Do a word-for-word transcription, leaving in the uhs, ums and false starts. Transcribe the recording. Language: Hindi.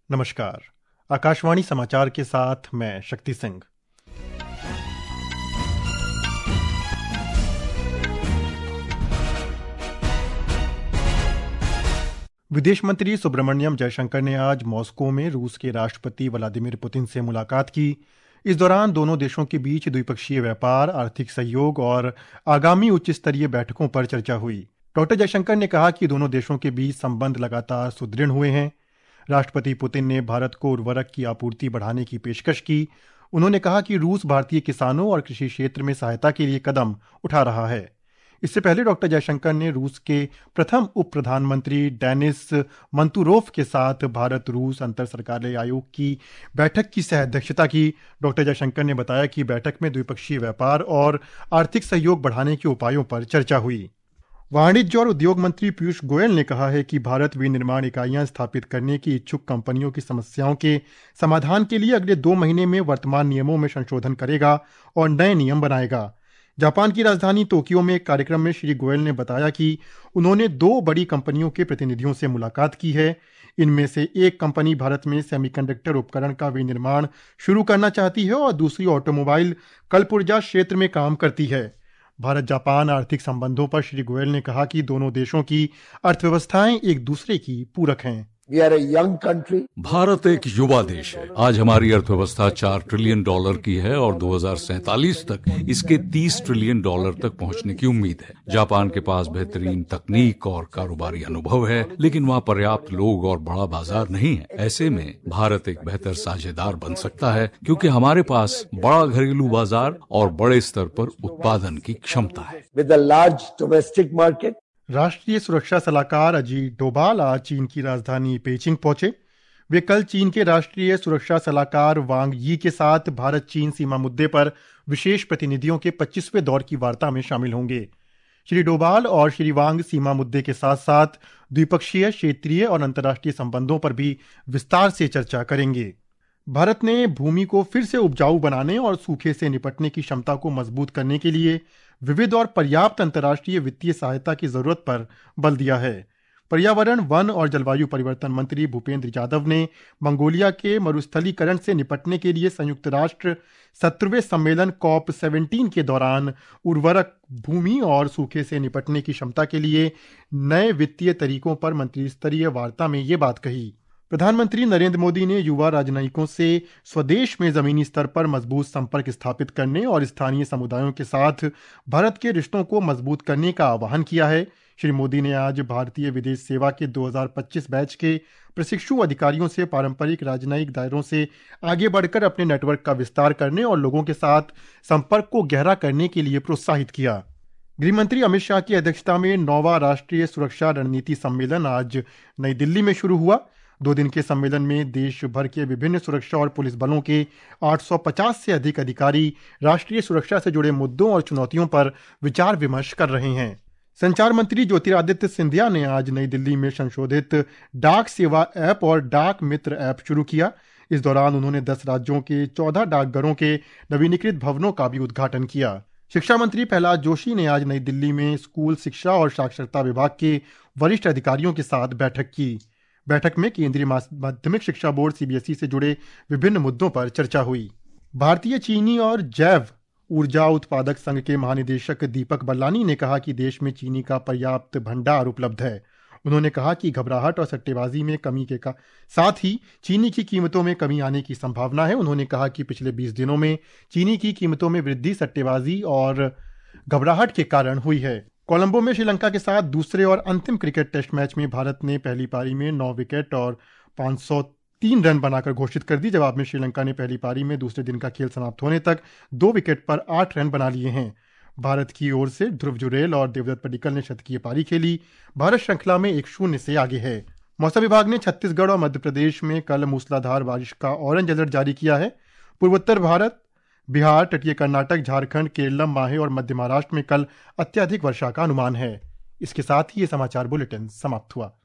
नमस्कार। आकाशवाणी समाचार के साथ मैं शक्ति सिंह। विदेश मंत्री सुब्रमण्यम जयशंकर ने आज मॉस्को में रूस के राष्ट्रपति व्लादिमीर पुतिन से मुलाकात की। इस दौरान दोनों देशों के बीच द्विपक्षीय व्यापार, आर्थिक सहयोग और आगामी उच्च स्तरीय बैठकों पर चर्चा हुई। डॉक्टर जयशंकर ने कहा कि दोनों देशों के बीच संबंध लगातार सुदृढ़ हुए हैं। राष्ट्रपति पुतिन ने भारत को उर्वरक की आपूर्ति बढ़ाने की पेशकश की। उन्होंने कहा कि रूस भारतीय किसानों और कृषि क्षेत्र में सहायता के लिए कदम उठा रहा है। इससे पहले डॉक्टर जयशंकर ने रूस के प्रथम उप प्रधानमंत्री डेनिस मंतुरोव के साथ भारत रूस अंतर सरकारी आयोग की बैठक की सह अध्यक्षता की। डॉक्टर जयशंकर ने बताया कि बैठक में द्विपक्षीय व्यापार और आर्थिक सहयोग बढ़ाने के उपायों पर चर्चा हुई। वाणिज्य और उद्योग मंत्री पीयूष गोयल ने कहा है कि भारत विनिर्माण इकाइयां स्थापित करने की इच्छुक कंपनियों की समस्याओं के समाधान के लिए अगले दो महीने में वर्तमान नियमों में संशोधन करेगा और नए नियम बनाएगा। जापान की राजधानी टोक्यो में एक कार्यक्रम में श्री गोयल ने बताया कि उन्होंने दो बड़ी कंपनियों के प्रतिनिधियों से मुलाकात की है। इनमें से एक कंपनी भारत में सेमीकंडक्टर उपकरण का विनिर्माण शुरू करना चाहती है और दूसरी ऑटोमोबाइल कल्पऊर्जा क्षेत्र में काम करती है। भारत जापान आर्थिक संबंधों पर श्री गोयल ने कहा कि दोनों देशों की अर्थव्यवस्थाएं एक दूसरे की पूरक हैं। We are a young country. Bharat एक युवा देश है। आज हमारी अर्थव्यवस्था चार ट्रिलियन डॉलर की है और दो हज़ार सैंतालीस तक इसके तीस ट्रिलियन डॉलर तक पहुंचने की उम्मीद है। जापान के पास बेहतरीन तकनीक और कारोबारी अनुभव है, लेकिन वहाँ पर्याप्त लोग और बड़ा बाजार नहीं है। ऐसे में भारत एक बेहतर साझेदार बन सकता है, क्योंकि हमारे पास बड़ा घरेलू बाजार और बड़े स्तर पर उत्पादन की क्षमता है। With a large domestic market. राष्ट्रीय सुरक्षा सलाहकार अजीत डोभाल आज चीन की राजधानी पेइचिंग पहुंचे। वे कल चीन के राष्ट्रीय सुरक्षा सलाहकार वांग यी के साथ भारत चीन सीमा मुद्दे पर विशेष प्रतिनिधियों के पच्चीसवें दौर की वार्ता में शामिल होंगे। श्री डोभाल और श्री वांग सीमा मुद्दे के साथ साथ द्विपक्षीय, क्षेत्रीय और अंतर्राष्ट्रीय संबंधों पर भी विस्तार से चर्चा करेंगे। भारत ने भूमि को फिर से उपजाऊ बनाने और सूखे से निपटने की क्षमता को मजबूत करने के लिए विविध और पर्याप्त अंतर्राष्ट्रीय वित्तीय सहायता की जरूरत पर बल दिया है। पर्यावरण, वन और जलवायु परिवर्तन मंत्री भूपेंद्र यादव ने मंगोलिया के मरुस्थलीकरण से निपटने के लिए संयुक्त राष्ट्र सत्रहवें सम्मेलन कॉप सत्रह के दौरान उर्वरक, भूमि और सूखे से निपटने की क्षमता के लिए नए वित्तीय तरीकों पर मंत्री स्तरीय वार्ता में ये बात कही। प्रधानमंत्री नरेंद्र मोदी ने युवा राजनयिकों से स्वदेश में जमीनी स्तर पर मजबूत संपर्क स्थापित करने और स्थानीय समुदायों के साथ भारत के रिश्तों को मजबूत करने का आह्वान किया है। श्री मोदी ने आज भारतीय विदेश सेवा के दो हज़ार पच्चीस बैच के प्रशिक्षु अधिकारियों से पारंपरिक राजनयिक दायरों से आगे बढ़कर अपने नेटवर्क का विस्तार करने और लोगों के साथ संपर्क को गहरा करने के लिए प्रोत्साहित किया। गृहमंत्री अमित शाह की अध्यक्षता में नौवां राष्ट्रीय सुरक्षा रणनीति सम्मेलन आज नई दिल्ली में शुरू हुआ। दो दिन के सम्मेलन में देश भर के विभिन्न सुरक्षा और पुलिस बलों के आठ सौ पचास से अधिक अधिकारी राष्ट्रीय सुरक्षा से जुड़े मुद्दों और चुनौतियों पर विचार विमर्श कर रहे हैं। संचार मंत्री ज्योतिरादित्य सिंधिया ने आज नई दिल्ली में संशोधित डाक सेवा ऐप और डाक मित्र ऐप शुरू किया। इस दौरान उन्होंने दस राज्यों के चौदह डाकघरों के नवीनीकृत भवनों का भी उद्घाटन किया। शिक्षा मंत्री प्रहलाद जोशी ने आज नई दिल्ली में स्कूल शिक्षा और साक्षरता विभाग के वरिष्ठ अधिकारियों के साथ बैठक की। बैठक में केंद्रीय माध्यमिक शिक्षा बोर्ड सीबीएसई से जुड़े विभिन्न मुद्दों पर चर्चा हुई। भारतीय चीनी और जैव ऊर्जा उत्पादक संघ के महानिदेशक दीपक बल्लानी ने कहा कि देश में चीनी का पर्याप्त भंडार उपलब्ध है। उन्होंने कहा कि घबराहट और सट्टेबाजी में कमी के का साथ ही चीनी की कीमतों में कमी आने की संभावना है। उन्होंने कहा कि पिछले बीस दिनों में चीनी की कीमतों में वृद्धि सट्टेबाजी और घबराहट के कारण हुई है। कोलंबो में श्रीलंका के साथ दूसरे और अंतिम क्रिकेट टेस्ट मैच में भारत ने पहली पारी में नौ विकेट और पाँच सौ तीन रन बनाकर घोषित कर दी। जवाब में श्रीलंका ने पहली पारी में दूसरे दिन का खेल समाप्त होने तक दो विकेट पर आठ रन बना लिए हैं। भारत की ओर से ध्रुव जुरेल और देवदत्त पडिक्कल ने शतकीय पारी खेली। भारत श्रृंखला में एक शून्य से आगे है। मौसम विभाग ने छत्तीसगढ़ और मध्य प्रदेश में कल मूसलाधार बारिश का ऑरेंज अलर्ट जारी किया है। पूर्वोत्तर भारत, बिहार, तटीय कर्नाटक, झारखंड, केरलम, माहे और मध्य महाराष्ट्र में कल अत्यधिक वर्षा का अनुमान है। इसके साथ ही ये समाचार बुलेटिन समाप्त हुआ।